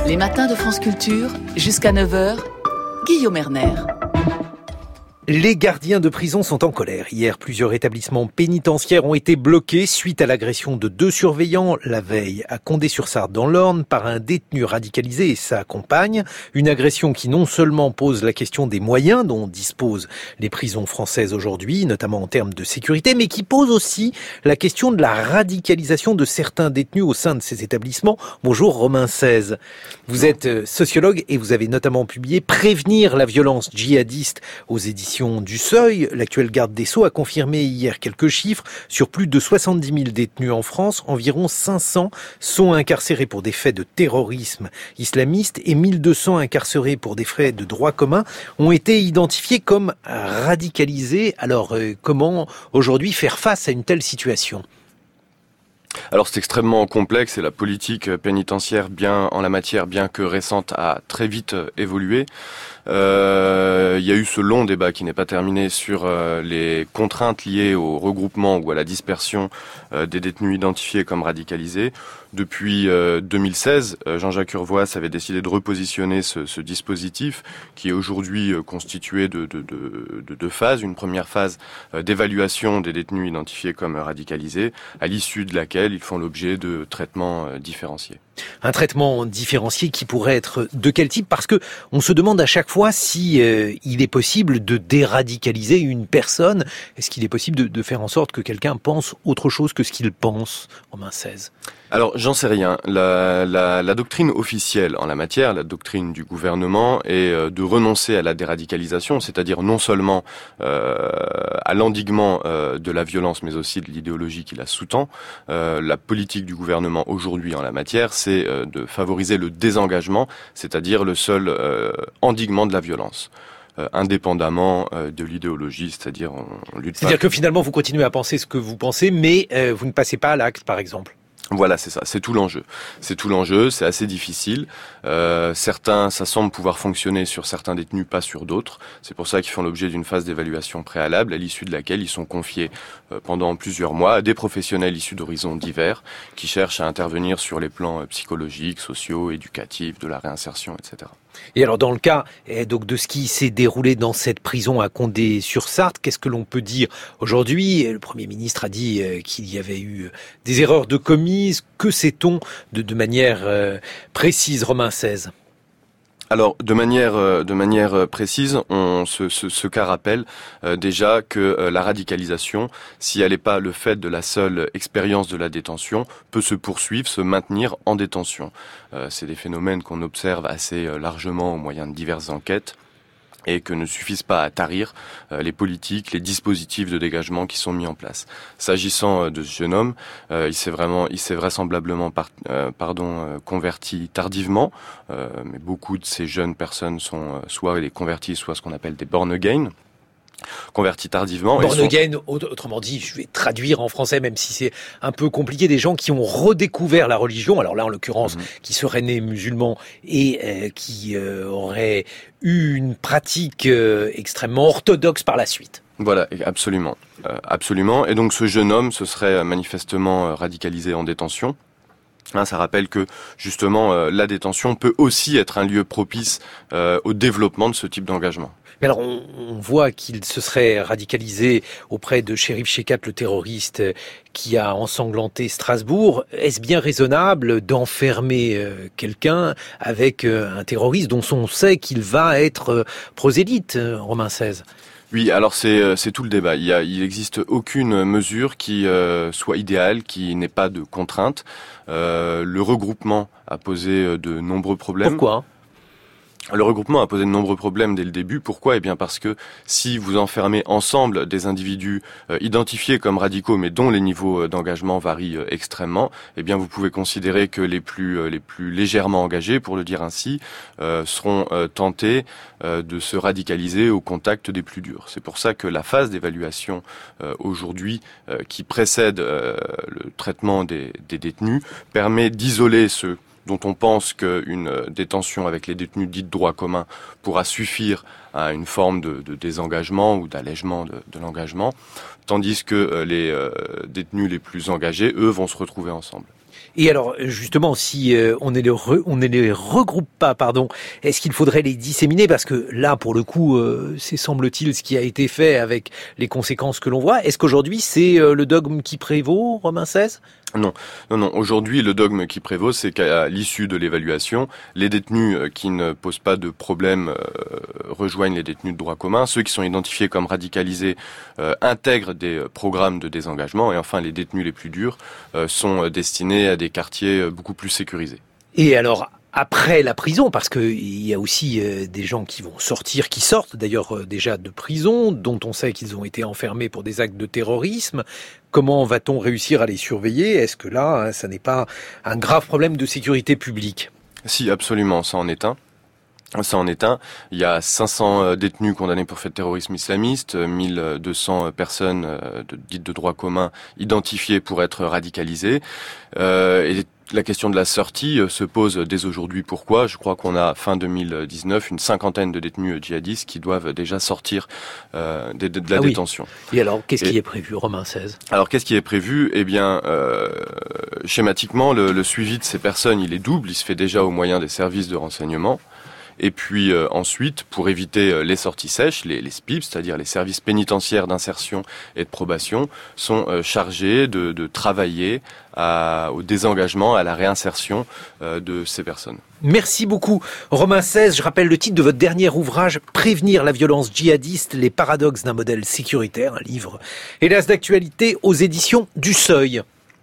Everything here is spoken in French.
Les matins de France Culture, jusqu'à 9h, Guillaume Erner. Les gardiens de prison sont en colère. Hier, plusieurs établissements pénitentiaires ont été bloqués suite à l'agression de 2 surveillants la veille à Condé-sur-Sarthe dans l'Orne par un détenu radicalisé et sa compagne. Une agression qui non seulement pose la question des moyens dont disposent les prisons françaises aujourd'hui, notamment en termes de sécurité, mais qui pose aussi la question de la radicalisation de certains détenus au sein de ces établissements. Bonjour Romain Saiz. Vous êtes sociologue et vous avez notamment publié Prévenir la violence djihadiste aux éditions du Seuil. L'actuel garde des Sceaux a confirmé hier quelques chiffres. Sur plus de 70 000 détenus en France, environ 500 sont incarcérés pour des faits de terrorisme islamiste et 1200 incarcérés pour des faits de droit commun ont été identifiés comme radicalisés. Alors, comment aujourd'hui faire face à une telle situation ? Alors c'est extrêmement complexe et la politique pénitentiaire en la matière, bien que récente, a très vite évolué. Il y a eu ce long débat qui n'est pas terminé sur les contraintes liées au regroupement ou à la dispersion des détenus identifiés comme radicalisés. Depuis 2016, Jean-Jacques Urvoas avait décidé de repositionner ce dispositif qui est aujourd'hui constitué de 2 phases. Une première phase d'évaluation des détenus identifiés comme radicalisés, à l'issue de laquelle ils font l'objet de traitements différenciés. Un traitement différencié qui pourrait être de quel type ? Parce que on se demande à chaque fois si il est possible de déradicaliser une personne. Est-ce qu'il est possible de faire en sorte que quelqu'un pense autre chose que ce qu'il pense, Romain Saiz ? Alors, j'en sais rien. La doctrine officielle en la matière, la doctrine du gouvernement, est de renoncer à la déradicalisation, c'est-à-dire non seulement à l'endiguement de la violence, mais aussi de l'idéologie qui la sous-tend. La politique du gouvernement aujourd'hui en la matière, c'est de favoriser le désengagement, c'est-à-dire le seul endiguement de la violence. Indépendamment de l'idéologie, c'est-à-dire on lutte. C'est-à-dire que finalement vous continuez à penser ce que vous pensez, mais vous ne passez pas à l'acte, par exemple. Voilà, c'est ça, c'est tout l'enjeu. C'est assez difficile. Ça semble pouvoir fonctionner sur certains détenus, pas sur d'autres. C'est pour ça qu'ils font l'objet d'une phase d'évaluation préalable, à l'issue de laquelle ils sont confiés pendant plusieurs mois à des professionnels issus d'horizons divers, qui cherchent à intervenir sur les plans psychologiques, sociaux, éducatifs, de la réinsertion, etc. Et alors dans le cas donc de ce qui s'est déroulé dans cette prison à Condé-sur-Sarthe, qu'est-ce que l'on peut dire aujourd'hui ? Le Premier ministre a dit qu'il y avait eu des erreurs de commises. Que sait-on de manière précise, Romain Saiz ? Alors, de manière précise, ce cas rappelle déjà que la radicalisation, si elle n'est pas le fait de la seule expérience de la détention, peut se poursuivre, se maintenir en détention. C'est des phénomènes qu'on observe assez largement au moyen de diverses enquêtes, et que ne suffisent pas à tarir les politiques, les dispositifs de dégagement qui sont mis en place. S'agissant de ce jeune homme, il s'est vraisemblablement converti tardivement, mais beaucoup de ces jeunes personnes sont soit des convertis, soit ce qu'on appelle des born again. Convertis tardivement. Born again, autrement dit, je vais traduire en français, même si c'est un peu compliqué, des gens qui ont redécouvert la religion, alors là en l'occurrence, qui seraient nés musulmans et qui auraient eu une pratique extrêmement orthodoxe par la suite. Voilà, absolument. Absolument. Et donc ce jeune homme se serait manifestement radicalisé en détention. Ça rappelle que justement la détention peut aussi être un lieu propice au développement de ce type d'engagement. Mais alors on voit qu'il se serait radicalisé auprès de Cherif Chekhat, le terroriste qui a ensanglanté Strasbourg. Est-ce bien raisonnable d'enfermer quelqu'un avec un terroriste dont on sait qu'il va être prosélyte, Romain Saiz ? Oui, alors c'est tout le débat. Il existe aucune mesure qui soit idéale, qui n'ait pas de contrainte. Le regroupement a posé de nombreux problèmes. Pourquoi ? Le regroupement a posé de nombreux problèmes dès le début. Pourquoi ? Eh bien parce que si vous enfermez ensemble des individus identifiés comme radicaux, mais dont les niveaux d'engagement varient extrêmement, eh bien vous pouvez considérer que les plus légèrement engagés, pour le dire ainsi, seront tentés de se radicaliser au contact des plus durs. C'est pour ça que la phase d'évaluation aujourd'hui, qui précède le traitement des détenus, permet d'isoler ceux dont on pense qu'une détention avec les détenus dits de droit commun pourra suffire à une forme de désengagement ou d'allègement de l'engagement, tandis que les détenus les plus engagés, eux, vont se retrouver ensemble. Et alors, justement, si on ne les regroupe pas, est-ce qu'il faudrait les disséminer? Parce que là, pour le coup, c'est semble-t-il ce qui a été fait avec les conséquences que l'on voit. Est-ce qu'aujourd'hui, c'est le dogme qui prévaut, Romain XVI? Non. Aujourd'hui, le dogme qui prévaut, c'est qu'à l'issue de l'évaluation, les détenus qui ne posent pas de problème rejoignent les détenus de droit commun. Ceux qui sont identifiés comme radicalisés intègrent des programmes de désengagement. Et enfin, les détenus les plus durs sont destinés à des quartiers beaucoup plus sécurisés. Et alors, après la prison, parce qu'il y a aussi des gens qui vont sortir, qui sortent d'ailleurs déjà de prison, dont on sait qu'ils ont été enfermés pour des actes de terrorisme. Comment va-t-on réussir à les surveiller? Est-ce que là, ça n'est pas un grave problème de sécurité publique? Si, absolument, ça en est un. Il y a 500 détenus condamnés pour faits de terrorisme islamiste, 1200 personnes dites de droit commun identifiées pour être radicalisées. Et la question de la sortie se pose dès aujourd'hui. Pourquoi? Je crois qu'on a, fin 2019, une cinquantaine de détenus djihadistes qui doivent déjà sortir de la détention. Et alors, qu'est-ce qui est prévu, Romain XVI? Alors, qu'est-ce qui est prévu? Eh bien, schématiquement, le suivi de ces personnes, il est double. Il se fait déjà au moyen des services de renseignement. Et puis ensuite, pour éviter les sorties sèches, les SPIP, c'est-à-dire les services pénitentiaires d'insertion et de probation, sont chargés de travailler au désengagement, à la réinsertion de ces personnes. Merci beaucoup, Romain XVI. Je rappelle le titre de votre dernier ouvrage, Prévenir la violence djihadiste, les paradoxes d'un modèle sécuritaire, un livre hélas d'actualité aux éditions du Seuil.